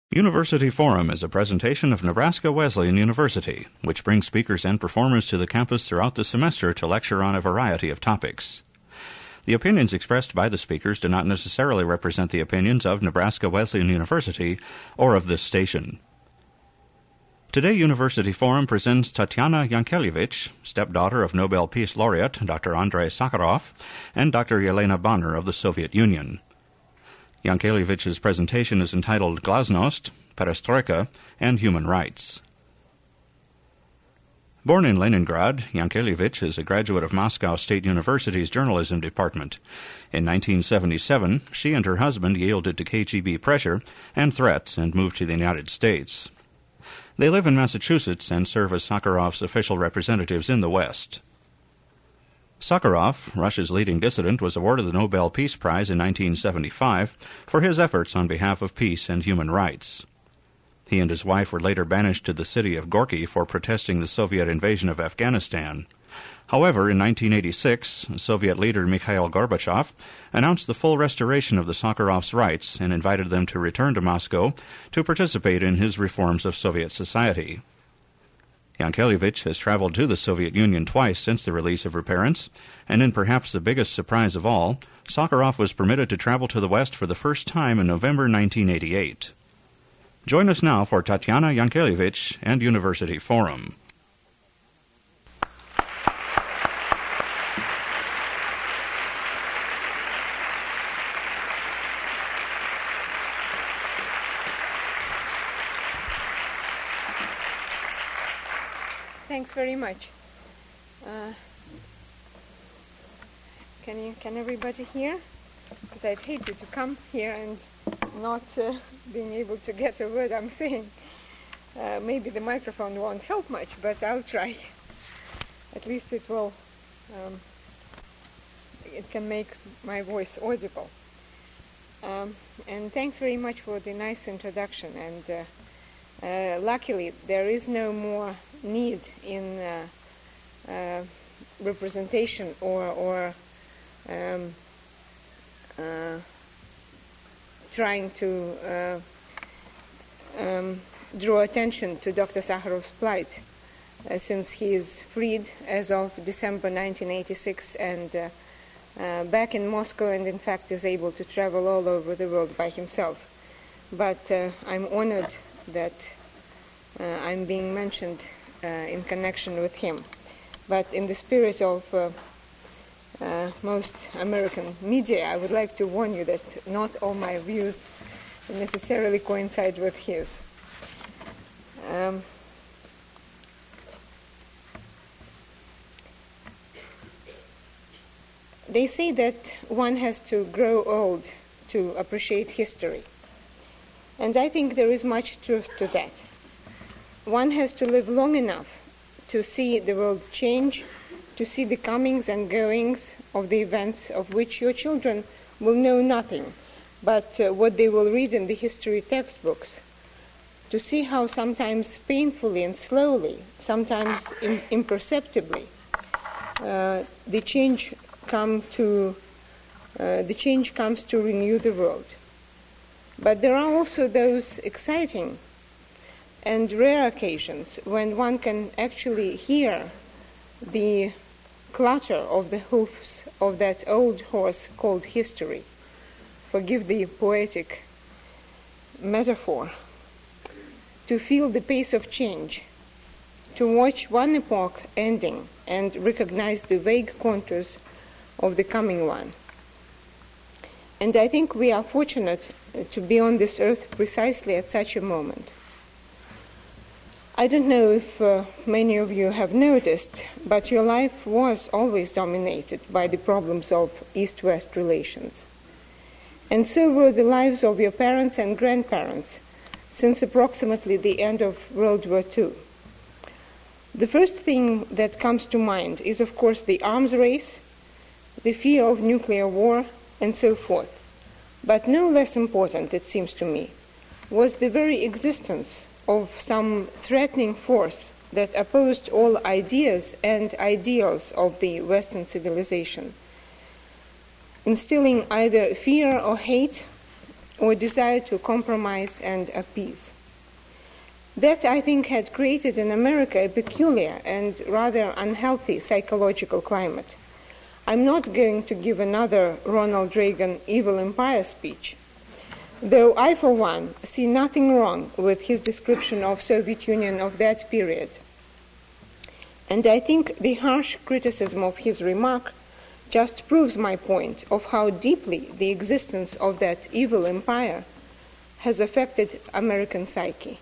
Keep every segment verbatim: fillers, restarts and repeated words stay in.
University Forum is a presentation of Nebraska Wesleyan University, which brings speakers and performers to the campus throughout the semester to lecture on a variety of topics. The opinions expressed by the speakers do not necessarily represent the opinions of Nebraska Wesleyan University or of this station. Today, University Forum presents Tatiana Yankelevich, stepdaughter of Nobel Peace Laureate Doctor Andrei Sakharov and Doctor Yelena Bonner of the Soviet Union. Yankelevich's presentation is entitled Glasnost, Perestroika, and Human Rights. Born in Leningrad, Yankelevich is a graduate of Moscow State University's journalism department. In nineteen seventy-seven, she and her husband yielded to K G B pressure and threats and moved to the United States. They live in Massachusetts and serve as Sakharov's official representatives in the West. Sakharov, Russia's leading dissident, was awarded the Nobel Peace Prize in nineteen seventy-five for his efforts on behalf of peace and human rights. He and his wife were later banished to the city of Gorky for protesting the Soviet invasion of Afghanistan. However, in nineteen eighty-six, Soviet leader Mikhail Gorbachev announced the full restoration of the Sakharovs' rights and invited them to return to Moscow to participate in his reforms of Soviet society. Yankelevich has traveled to the Soviet Union twice since the release of her parents, and in perhaps the biggest surprise of all, Sakharov was permitted to travel to the West for the first time in November nineteen eighty-eight. Join us now for Tatiana Yankelevich and University Forum. Thanks very much. Uh, can you, can everybody hear? Because I'd hate you to come here and not uh, being able to get a word I'm saying. Uh, maybe the microphone won't help much, but I'll try. At least it will. Um, it can make my voice audible. Um, and thanks very much for the nice introduction. And uh, uh, luckily, there is no more need in uh, uh, representation or, or um, uh, trying to uh, um, draw attention to Doctor Sakharov's plight, uh, since he is freed as of December nineteen eighty-six and uh, uh, back in Moscow, and in fact is able to travel all over the world by himself. But uh, I'm honored that uh, I'm being mentioned Uh, in connection with him. But in the spirit of uh, uh, most American media, I would like to warn you that not all my views necessarily coincide with his. Um, they say that one has to grow old to appreciate history. And I think there is much truth to that. One has to live long enough to see the world change, to see the comings and goings of the events of which your children will know nothing, but uh, what they will read in the history textbooks, to see how sometimes painfully and slowly, sometimes im- imperceptibly, uh, the change come to uh, the change comes to renew the world. But there are also those exciting and rare occasions when one can actually hear the clatter of the hoofs of that old horse called history. Forgive the poetic metaphor. To feel the pace of change, to watch one epoch ending and recognize the vague contours of the coming one. And I think we are fortunate to be on this earth precisely at such a moment. I don't know if uh, many of you have noticed, but your life was always dominated by the problems of East-West relations. And so were the lives of your parents and grandparents since approximately the end of World War Two. The first thing that comes to mind is, of course, the arms race, the fear of nuclear war, and so forth. But no less important, it seems to me, was the very existence of some threatening force that opposed all ideas and ideals of the Western civilization, instilling either fear or hate or desire to compromise and appease. That, I think, had created in America a peculiar and rather unhealthy psychological climate. I'm not going to give another Ronald Reagan evil empire speech, though I, for one, see nothing wrong with his description of Soviet Union of that period. And I think the harsh criticism of his remark just proves my point of how deeply the existence of that evil empire has affected American psyche.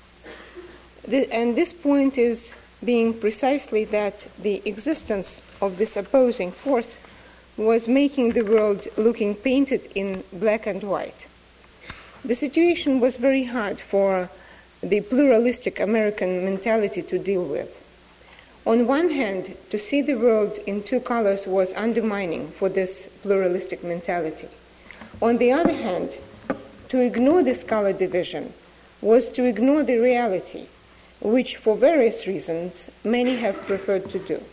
The, and this point is being precisely that the existence of this opposing force was making the world looking painted in black and white. The situation was very hard for the pluralistic American mentality to deal with. On one hand, to see the world in two colors was undermining for this pluralistic mentality. On the other hand, to ignore this color division was to ignore the reality, which for various reasons many have preferred to do.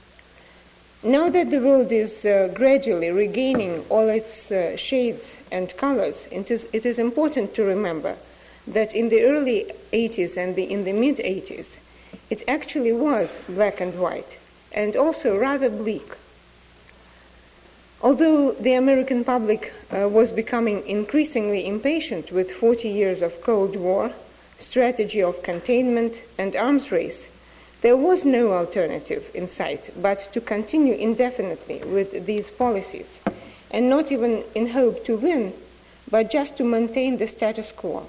Now that the world is uh, gradually regaining all its uh, shades and colors, it is, it is important to remember that in the early eighties and the, in the mid-eighties, it actually was black and white, and also rather bleak. Although the American public uh, was becoming increasingly impatient with forty years of Cold War, strategy of containment, and arms race, there was no alternative in sight but to continue indefinitely with these policies, and not even in hope to win, but just to maintain the status quo.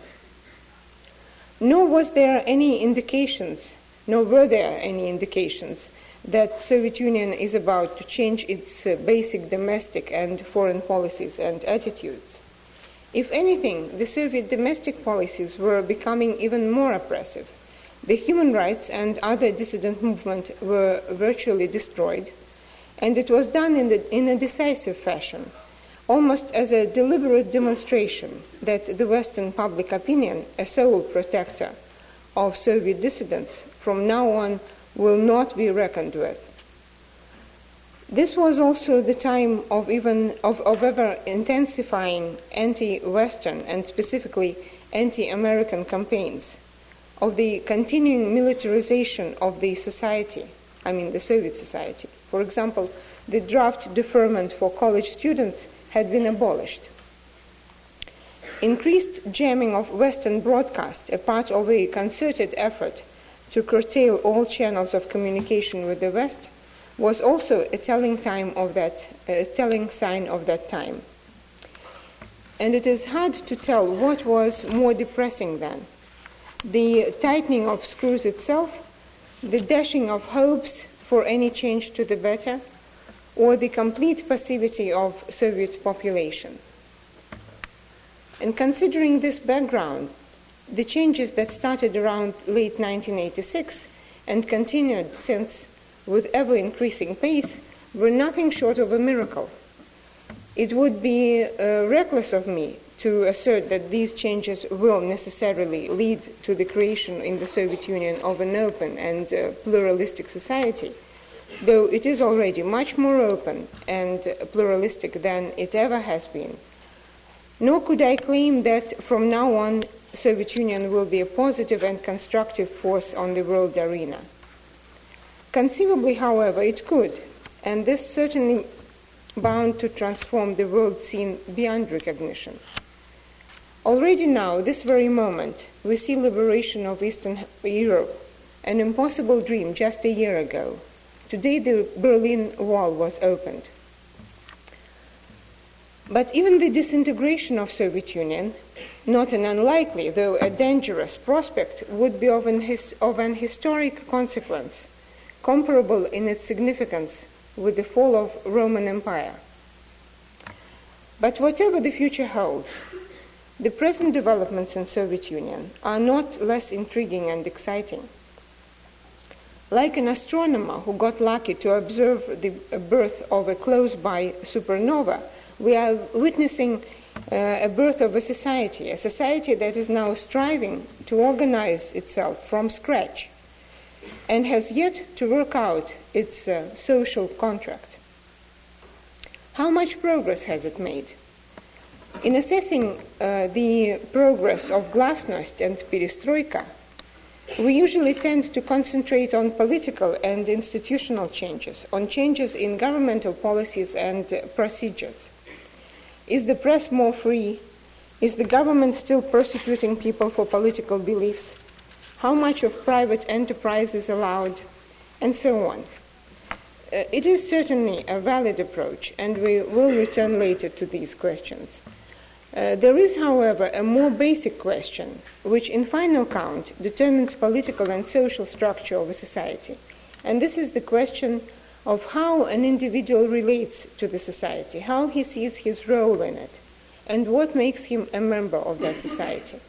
Nor was there any indications, nor were there any indications that Soviet Union is about to change its uh, basic domestic and foreign policies and attitudes. If anything, the Soviet domestic policies were becoming even more oppressive. The human rights and other dissident movements were virtually destroyed, and it was done in, the, in a decisive fashion, almost as a deliberate demonstration that the Western public opinion, a sole protector of Soviet dissidents, from now on will not be reckoned with. This was also the time of even of, of ever intensifying anti-Western and specifically anti-American campaigns, of the continuing militarization of the society, I mean the Soviet society. For example, the draft deferment for college students had been abolished. Increased jamming of Western broadcast, a part of a concerted effort to curtail all channels of communication with the West, was also a telling time of that, a telling sign of that time. And it is hard to tell what was more depressing then: the tightening of screws itself, the dashing of hopes for any change to the better, or the complete passivity of Soviet population. And considering this background, the changes that started around late nineteen eighty-six and continued since with ever-increasing pace were nothing short of a miracle. It would be uh, reckless of me to assert that these changes will necessarily lead to the creation in the Soviet Union of an open and uh, pluralistic society, though it is already much more open and pluralistic than it ever has been. Nor could I claim that from now on Soviet Union will be a positive and constructive force on the world arena. Conceivably, however, it could, and this certainly bound to transform the world scene beyond recognition. Already now, this very moment, we see liberation of Eastern Europe, an impossible dream just a year ago. Today the Berlin Wall was opened. But even the disintegration of Soviet Union, not an unlikely, though a dangerous prospect, would be of an, his, of an historic consequence, comparable in its significance with the fall of Roman Empire. But whatever the future holds, the present developments in Soviet Union are not less intriguing and exciting. Like an astronomer who got lucky to observe the birth of a close-by supernova, we are witnessing uh, a birth of a society, a society that is now striving to organize itself from scratch and has yet to work out its uh, social contract. How much progress has it made? In assessing uh, the progress of glasnost and perestroika, we usually tend to concentrate on political and institutional changes, on changes in governmental policies and uh, procedures. Is the press more free? Is the government still persecuting people for political beliefs? How much of private enterprise is allowed? And so on. Uh, it is certainly a valid approach, and we will return later to these questions. Uh, there is, however, a more basic question, which in final count determines political and social structure of a society. And this is the question of how an individual relates to the society, how he sees his role in it, and what makes him a member of that society.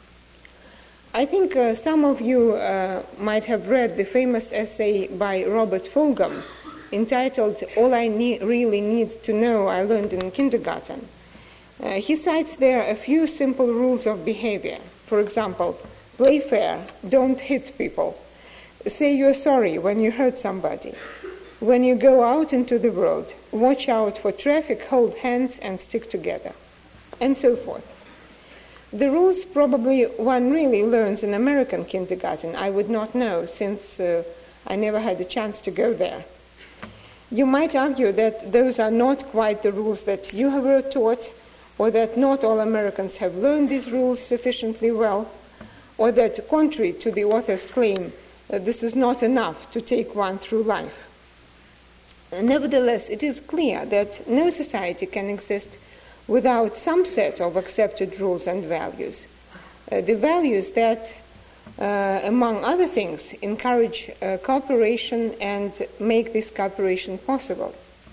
I think uh, some of you uh, might have read the famous essay by Robert Fulghum entitled "All I ne- Really Need to Know I Learned in Kindergarten." Uh, he cites there a few simple rules of behavior. For example, play fair, don't hit people, say you're sorry when you hurt somebody. When you go out into the world, watch out for traffic, hold hands and stick together, and so forth. The rules probably one really learns in American kindergarten. I would not know, since uh, I never had a chance to go there. You might argue that those are not quite the rules that you were taught, or that not all Americans have learned these rules sufficiently well, or that, contrary to the author's claim, uh, this is not enough to take one through life. Uh, nevertheless, it is clear that no society can exist without some set of accepted rules and values. Uh, the values that, uh, among other things, encourage uh, cooperation and make this cooperation possible.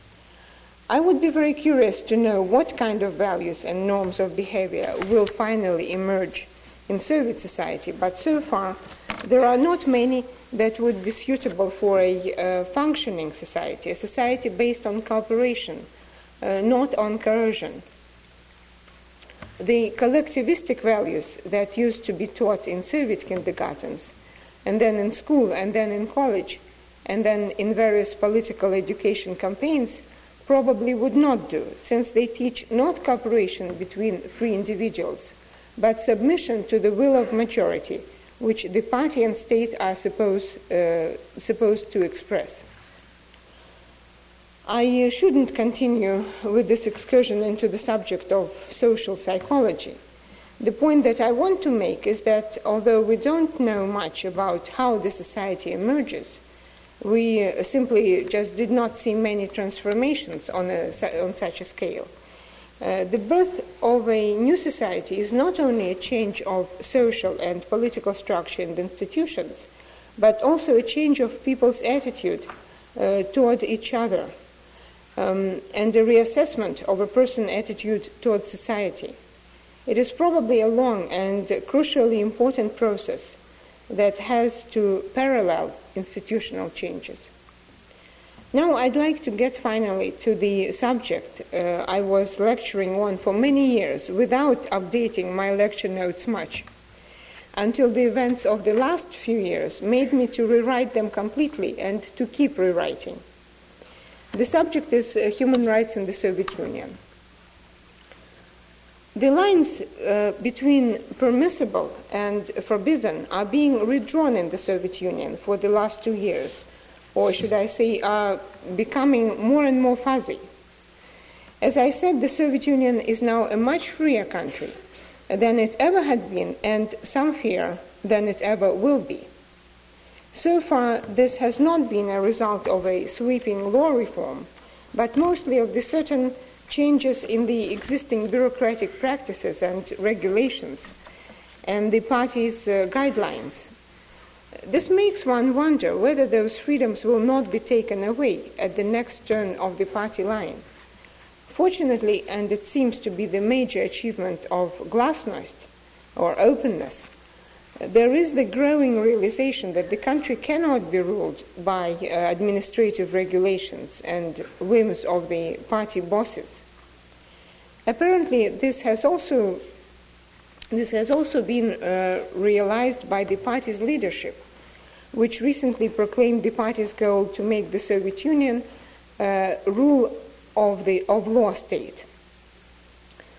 I would be very curious to know what kind of values and norms of behavior will finally emerge in Soviet society, but so far there are not many that would be suitable for a uh, functioning society, a society based on cooperation, uh, not on coercion. The collectivistic values that used to be taught in Soviet kindergartens, and then in school, and then in college, and then in various political education campaigns, probably would not do, since they teach not cooperation between free individuals, but submission to the will of majority, which the party and state are supposed, uh, supposed to express. I uh, shouldn't continue with this excursion into the subject of social psychology. The point that I want to make is that although we don't know much about how the society emerges, we uh, simply just did not see many transformations on, a, on such a scale. Uh, the birth of a new society is not only a change of social and political structure and institutions, but also a change of people's attitude uh, toward each other, um, and a reassessment of a person's attitude toward society. It is probably a long and crucially important process that has to parallel institutional changes. Now I'd like to get finally to the subject uh, I was lecturing on for many years without updating my lecture notes much, until the events of the last few years made me to rewrite them completely and to keep rewriting. The subject is uh, human rights in the Soviet Union. The lines uh, between permissible and forbidden are being redrawn in the Soviet Union for the last two years, or should I say, are becoming more and more fuzzy. As I said, the Soviet Union is now a much freer country than it ever had been, and some fear than it ever will be. So far, this has not been a result of a sweeping law reform, but mostly of the certain changes in the existing bureaucratic practices and regulations and the party's uh, guidelines. This makes one wonder whether those freedoms will not be taken away at the next turn of the party line. Fortunately, and it seems to be the major achievement of glasnost, or openness, there is the growing realization that the country cannot be ruled by uh, administrative regulations and whims of the party bosses. Apparently, this has also this has also been uh, realized by the party's leadership, which recently proclaimed the party's goal to make the Soviet Union uh, rule of the of law state.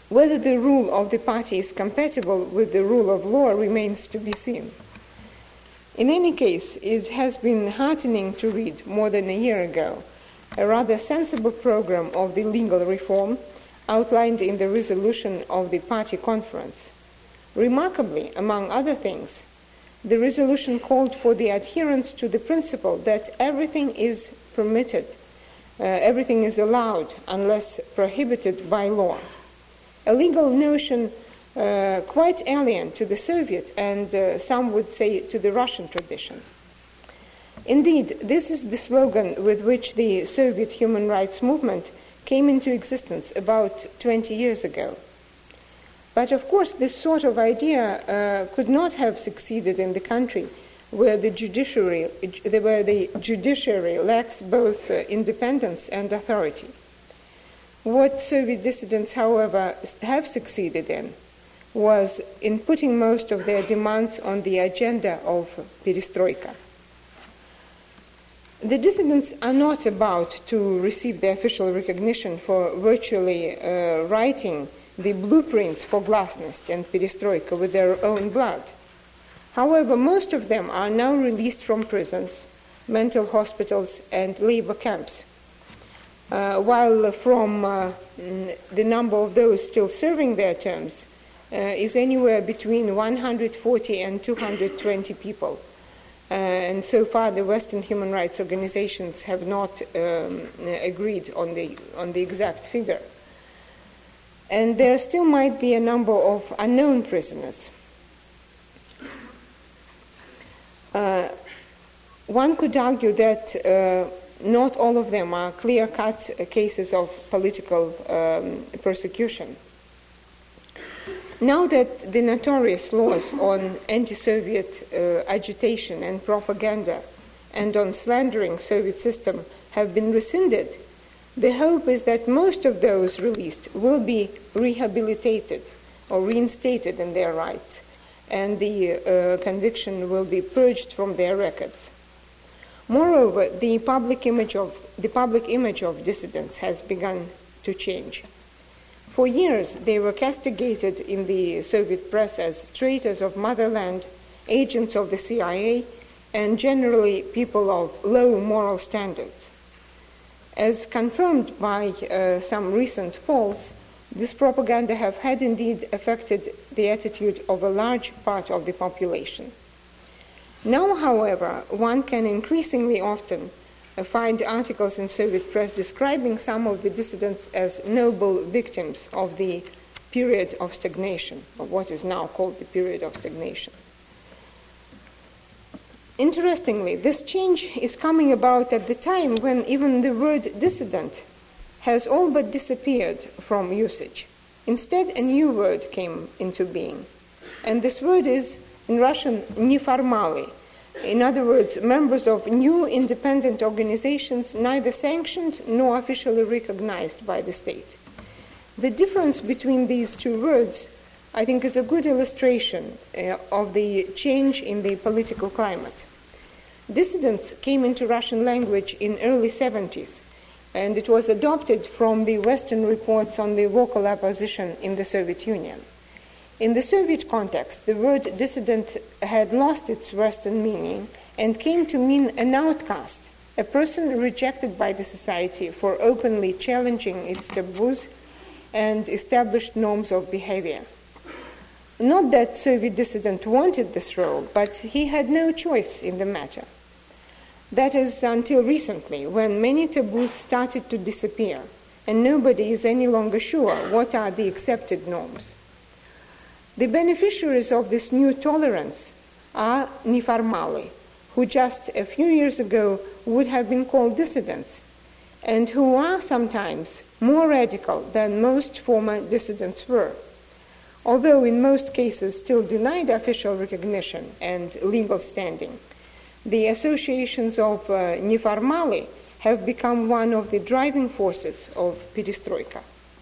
Whether the rule of the party is compatible with the rule of law remains to be seen. In any case, it has been heartening to read more than a year ago a rather sensible program of the legal reform outlined in the resolution of the party conference. Remarkably, among other things, the resolution called for the adherence to the principle that everything is permitted, uh, everything is allowed unless prohibited by law, a legal notion uh, quite alien to the Soviet and uh, some would say to the Russian tradition. Indeed, this is the slogan with which the Soviet human rights movement came into existence about twenty years ago. But of course, this sort of idea uh, could not have succeeded in the country where the judiciary, where the judiciary lacks both uh, independence and authority. What Soviet dissidents, however, have succeeded in was in putting most of their demands on the agenda of perestroika. The dissidents are not about to receive the official recognition for virtually uh, writing the blueprints for glasnost and perestroika with their own blood. However, most of them are now released from prisons, mental hospitals, and labor camps, uh, while from uh, the number of those still serving their terms uh, is anywhere between one hundred forty and two hundred twenty people. Uh, and so far, the Western human rights organizations have not um, agreed on the, on the exact figure. And there still might be a number of unknown prisoners. Uh, one could argue that uh, not all of them are clear-cut uh, cases of political um, persecution. Now that the notorious laws on anti-Soviet uh, agitation and propaganda and on slandering Soviet system have been rescinded, the hope is that most of those released will be rehabilitated or reinstated in their rights, and the uh, conviction will be purged from their records. Moreover, the public image of the public image of dissidents has begun to change. For years, they were castigated in the Soviet press as traitors of motherland, agents of the C I A, and generally people of low moral standards. As confirmed by uh, some recent polls, this propaganda have had indeed affected the attitude of a large part of the population. Now, however, one can increasingly often uh, find articles in Soviet press describing some of the dissidents as noble victims of the period of stagnation, of what is now called the period of stagnation. Interestingly, this change is coming about at the time when even the word dissident has all but disappeared from usage. Instead, a new word came into being. And this word is, in Russian, neformally. In other words, members of new independent organizations neither sanctioned nor officially recognized by the state. The difference between these two words, I think, is a good illustration uh, of the change in the political climate. Dissidents came into Russian language in early seventies, and it was adopted from the Western reports on the vocal opposition in the Soviet Union. In the Soviet context, the word dissident had lost its Western meaning and came to mean an outcast, a person rejected by the society for openly challenging its taboos and established norms of behavior. Not that Soviet dissident wanted this role, but he had no choice in the matter. That is until recently, when many taboos started to disappear, and nobody is any longer sure what are the accepted norms. The beneficiaries of this new tolerance are neformali, who just a few years ago would have been called dissidents, and who are sometimes more radical than most former dissidents were. Although in most cases still denied official recognition and legal standing, the associations of uh, neformali have become one of the driving forces of perestroika.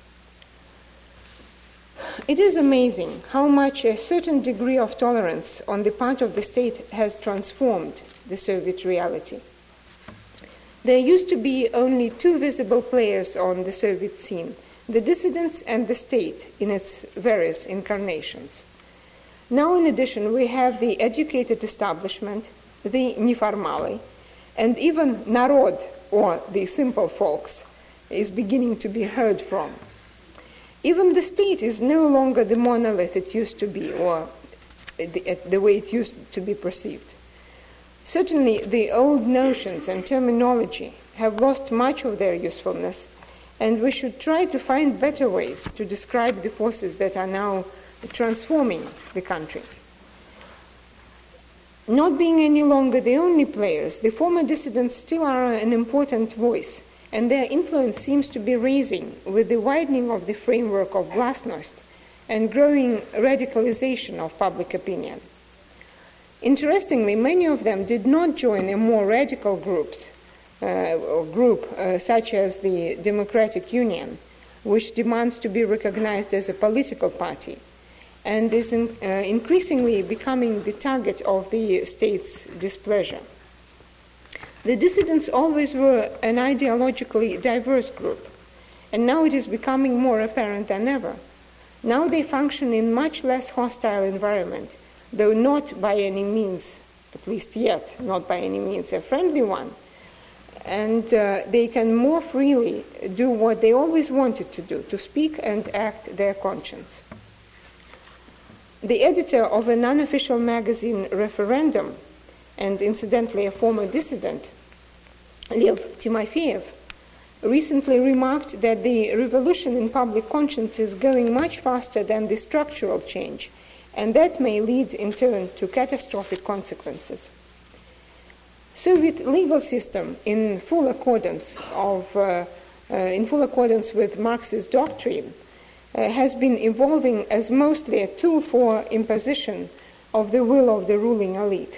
It is amazing how much a certain degree of tolerance on the part of the state has transformed the Soviet reality. There used to be only two visible players on the Soviet scene, the dissidents and the state in its various incarnations. Now, in addition, we have the educated establishment, the neformali, and even narod, or the simple folks, is beginning to be heard from. Even the state is no longer the monolith it used to be, or the, the way it used to be perceived. Certainly, the old notions and terminology have lost much of their usefulness, and we should try to find better ways to describe the forces that are now transforming the country. Not being any longer the only players, the former dissidents still are an important voice, and their influence seems to be rising with the widening of the framework of glasnost and growing radicalization of public opinion. Interestingly, many of them did not join a more radical groups, uh, or group uh, such as the Democratic Union, which demands to be recognized as a political party and is in, uh, increasingly becoming the target of the state's displeasure. The dissidents always were an ideologically diverse group, and now it is becoming more apparent than ever. Now they function in much less hostile environment, though not by any means, at least yet, not by any means a friendly one, and uh, they can more freely do what they always wanted to do, to speak and act their conscience. The editor of an unofficial magazine, Referendum, and incidentally a former dissident, Lev Timofeyev, recently remarked that the revolution in public conscience is going much faster than the structural change, and that may lead in turn to catastrophic consequences. Soviet legal system, in full accordance of uh, uh, in full accordance with Marxist doctrine, uh, has been evolving as mostly a tool for imposition of the will of the ruling elite.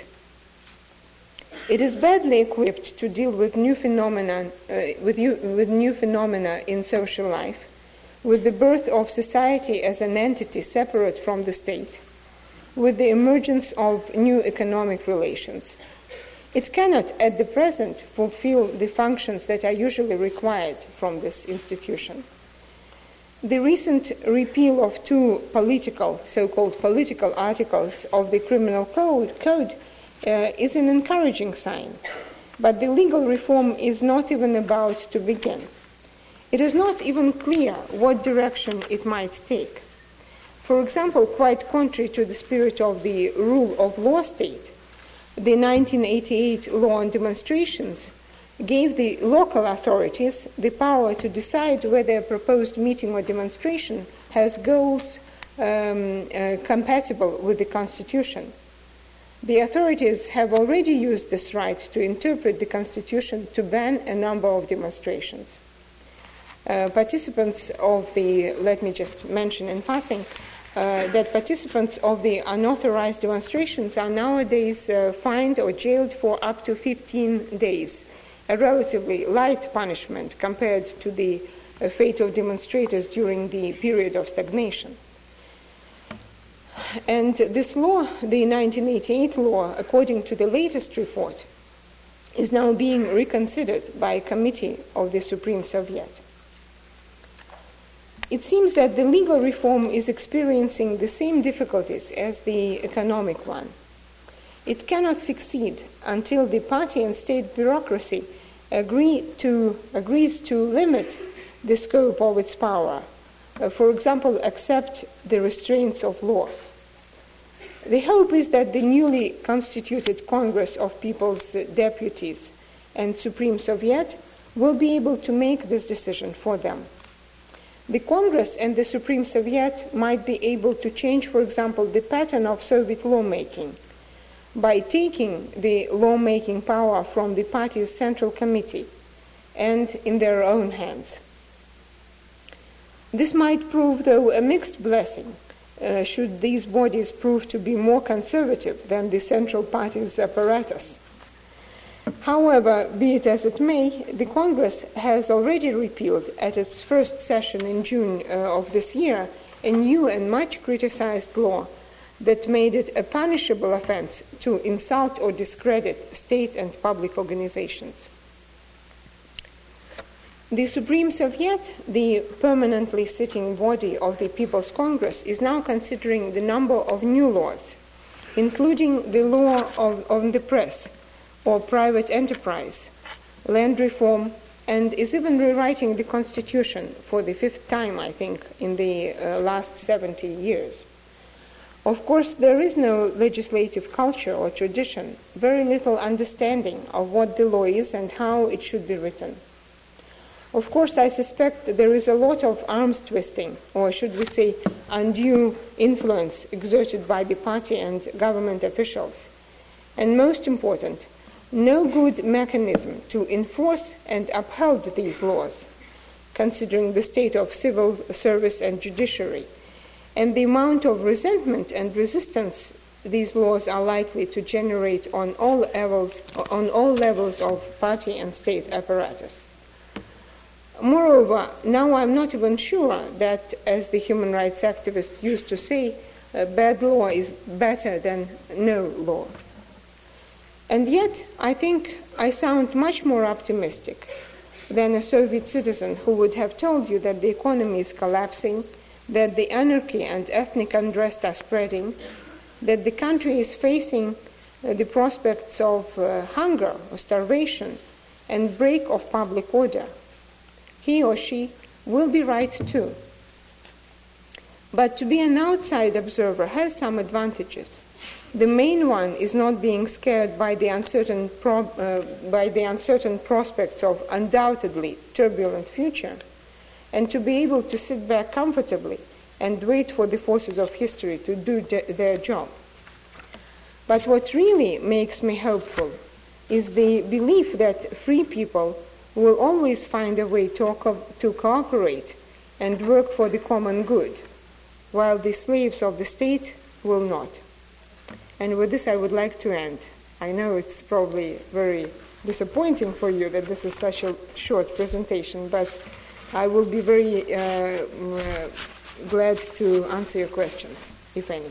It is badly equipped to deal with new phenomena, uh, with, you, with new phenomena in social life, with the birth of society as an entity separate from the state, with the emergence of new economic relations. It cannot, at the present, fulfill the functions that are usually required from this institution. The recent repeal of two political, so-called political articles of the Criminal Code, code uh, is an encouraging sign, but the legal reform is not even about to begin. It is not even clear what direction it might take. For example, quite contrary to the spirit of the rule of law state, the nineteen eighty-eight law on demonstrations gave the local authorities the power to decide whether a proposed meeting or demonstration has goals um, uh, compatible with the Constitution. The authorities have already used this right to interpret the Constitution to ban a number of demonstrations. Uh, participants of the, let me just mention in passing, Uh, that participants of the unauthorized demonstrations are nowadays uh, fined or jailed for up to fifteen days, a relatively light punishment compared to the uh, fate of demonstrators during the period of stagnation. And this law, the nineteen eighty-eight law, according to the latest report, is now being reconsidered by a committee of the Supreme Soviet. It seems that the legal reform is experiencing the same difficulties as the economic one. It cannot succeed until the party and state bureaucracy agree to, agrees to limit the scope of its power, uh, for example, accept the restraints of law. The hope is that the newly constituted Congress of People's Deputies and Supreme Soviet will be able to make this decision for them. The Congress and the Supreme Soviet might be able to change, for example, the pattern of Soviet lawmaking by taking the lawmaking power from the party's Central Committee and in their own hands. This might prove, though, a mixed blessing, uh, should these bodies prove to be more conservative than the Central Party's apparatus. However, be it as it may, the Congress has already repealed at its first session in June uh, of this year a new and much criticized law that made it a punishable offense to insult or discredit state and public organizations. The Supreme Soviet, the permanently sitting body of the People's Congress, is now considering the number of new laws, including the law of, on the press or private enterprise, land reform, and is even rewriting the Constitution for the fifth time, I think, in the uh, last seventy years. Of course, there is no legislative culture or tradition, very little understanding of what the law is and how it should be written. Of course, I suspect there is a lot of arms twisting, or should we say undue influence exerted by the party and government officials. And most important, no good mechanism to enforce and uphold these laws, considering the state of civil service and judiciary, and the amount of resentment and resistance these laws are likely to generate on all levels, on all levels of party and state apparatus. Moreover, now I'm not even sure that, as the human rights activists used to say, uh, bad law is better than no law. And yet, I think I sound much more optimistic than a Soviet citizen who would have told you that the economy is collapsing, that the anarchy and ethnic unrest are spreading, that the country is facing uh, the prospects of uh, hunger or starvation and break of public order. He or she will be right too. But to be an outside observer has some advantages. The main one is not being scared by the uncertain, pro- uh, by the uncertain prospects of undoubtedly turbulent future, and to be able to sit back comfortably and wait for the forces of history to do de- their job. But what really makes me hopeful is the belief that free people will always find a way to, co- to cooperate and work for the common good, while the slaves of the state will not. And with this I would like to end. I know it's probably very disappointing for you that this is such a short presentation, but I will be very uh, uh, glad to answer your questions, if any.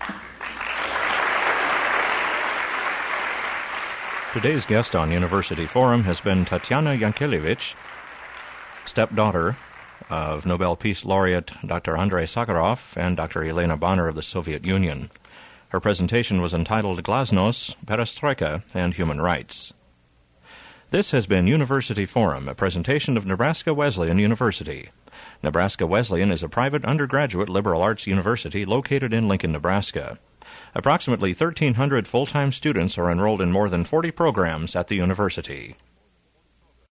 Today's guest on University Forum has been Tatiana Yankelevich, stepdaughter of Nobel Peace Laureate Doctor Andrei Sakharov and Doctor Elena Bonner of the Soviet Union. Her presentation was entitled Glasnost, Perestroika, and Human Rights. This has been University Forum, a presentation of Nebraska Wesleyan University. Nebraska Wesleyan is a private undergraduate liberal arts university located in Lincoln, Nebraska. Approximately thirteen hundred full-time students are enrolled in more than forty programs at the university.